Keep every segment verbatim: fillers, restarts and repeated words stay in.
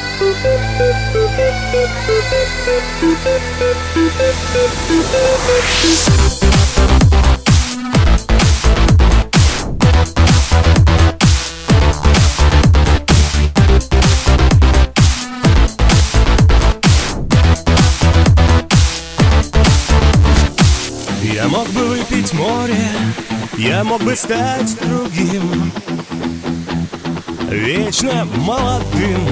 Я мог бы выпить море, я мог бы стать другим, вечно молодым,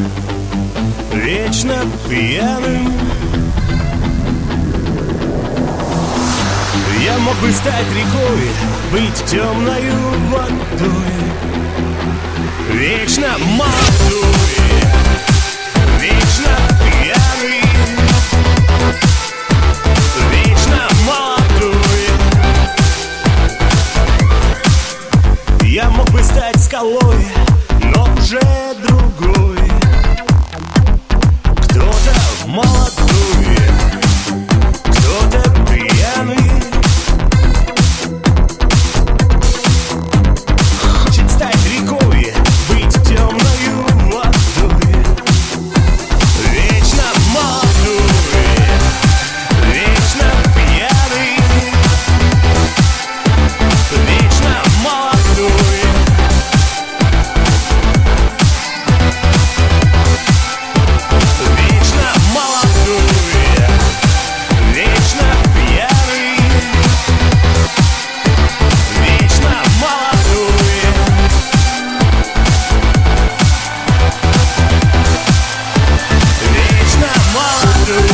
вечно пьяным. Я мог бы стать рекой, быть темною водой, вечно молодой, вечно пьяный, вечно молодой. Я мог бы стать скалой, но уже другой, кто-то молодой, кто-то пьяный. Хочет стать рекой, быть темною водой, вечно молодой, вечно пьяный, вечно молодой. Вечно молодой, вечно пьяный, вечно молодой. Вечно молодой.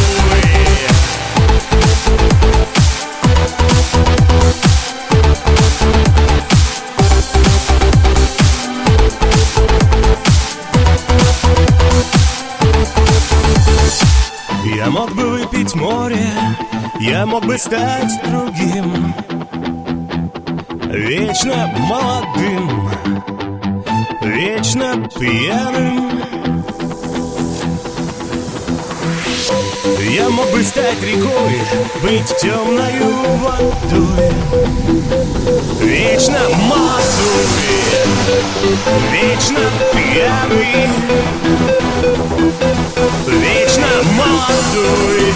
Я мог бы выпить море, я мог бы стать другим, вечно молодым, вечно пьяным. Я мог бы стать рекой, быть темною водой, вечно молодой, вечно пьяный, вечно молодой.